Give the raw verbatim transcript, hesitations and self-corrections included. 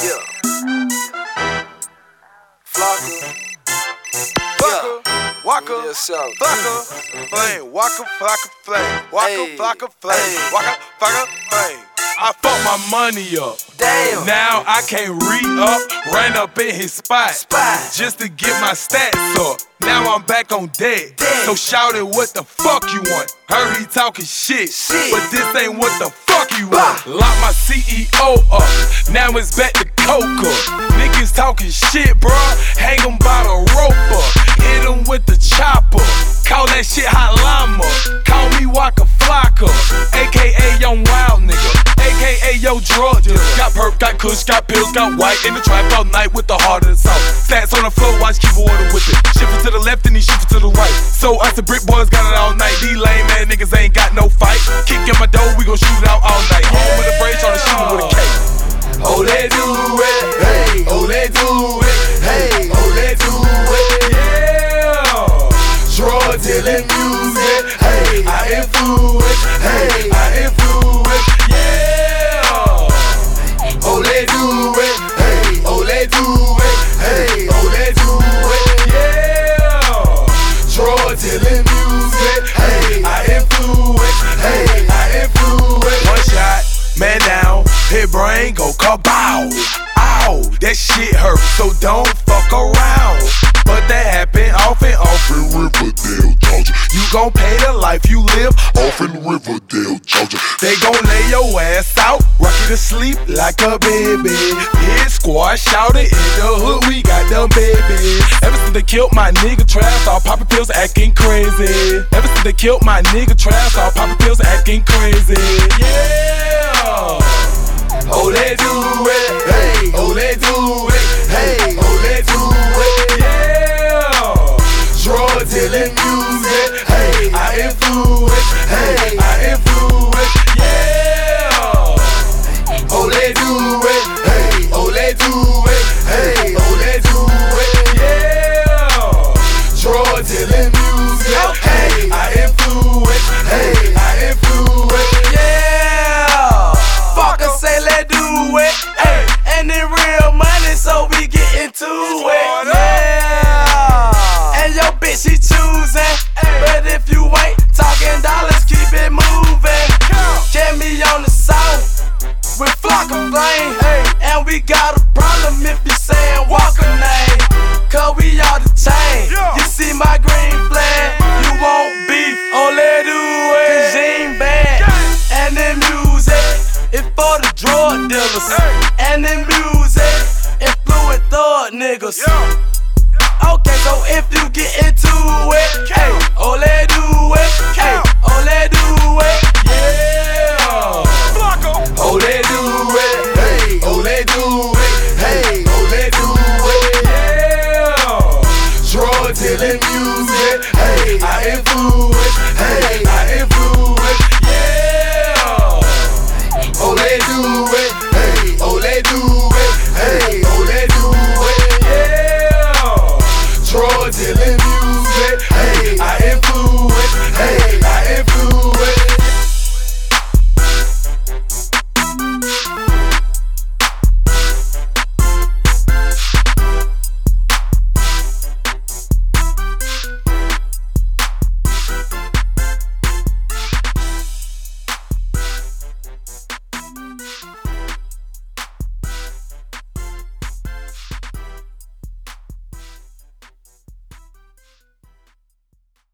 Yeah. Flocka. Fucker, Waka, Fucker, Flame, Waka, Flocka, Flame, Waka, Flocka, Flame, Waka, Flocka, Flame. I fucked my money up. Damn. Now I can't re-up, ran up in his spot, Spot. just to get my stats up. Now I'm back on deck. Dead. So shout it, what the fuck you want? Heard he talking shit, Shit. but this ain't what the fuck you Bah. want. Lock my C E O up, now it's back to Coca. Niggas talking shit, bruh, hang 'em by the rope up. Hit 'em with the chopper, call that shit hot llama. Call me Waka Flocka, A K A Young Wild Nigga, A K A yo drug dealer. Got perp, got kush, got pills, got white in the trap all night with the heart of the south. Stats on the floor, watch keep order with it. Shift it to the left and he shift it to the right. So us the brick boys got it all night. These lame ass niggas ain't got no fight. Kick in my door, we gon' shoot it out all night. Home with a brace, tryna shoot it with a cake. Oh, they do it, hey. Oh, they do it, hey. Oh, they do it, Yeah. drug dealing music, hey. I influence, hey. I influence, Yeah. oh, they do it, hey. Oh, they do it, hey. Oh, they do it, Yeah. drug dealing music, hey. I influence, hey. I influence. One shot, man down, hit brain, go kabow. Ow, that shit hurt, so don't fuck around. But that happen off and off in Riverdale, Georgia. You gon' pay the life you live off in Riverdale, Georgia. They gon' lay your ass out, rock you to sleep like a baby. Hit squad, shout it in the hood, we got them babies. Ever since they killed my nigga Trav, all poppin' pills acting crazy. Ever since they killed my nigga Trav, all poppin' pills acting crazy. Yeah. Oh, they do it, hey. Oh, they do it, hey. Oh, they do it, Yeah. drug dealing music, hey. I influence, hey. I influence, Yeah. oh, they do it, hey. Oh, they do it, hey. Oh, they do it, Yeah. drug dealing music, hey. I influence, hey. I influence, Yeah, fucker say let do it, ay, and it real money, so we get into it. Yeah, and your bitch she choosing, but if you ain't talking dollars, keep it moving. Get me on the south with Flocka Flame, and we got a problem if you saying Walker name, cause we all the chain. You see my green flag, you won't beef, only do it, cause you ain't bad. And the music is for the drug dealers, and the music is fluid thug niggas. Okay, so if you get into it, hey, oh, let do it, hey, oh, let do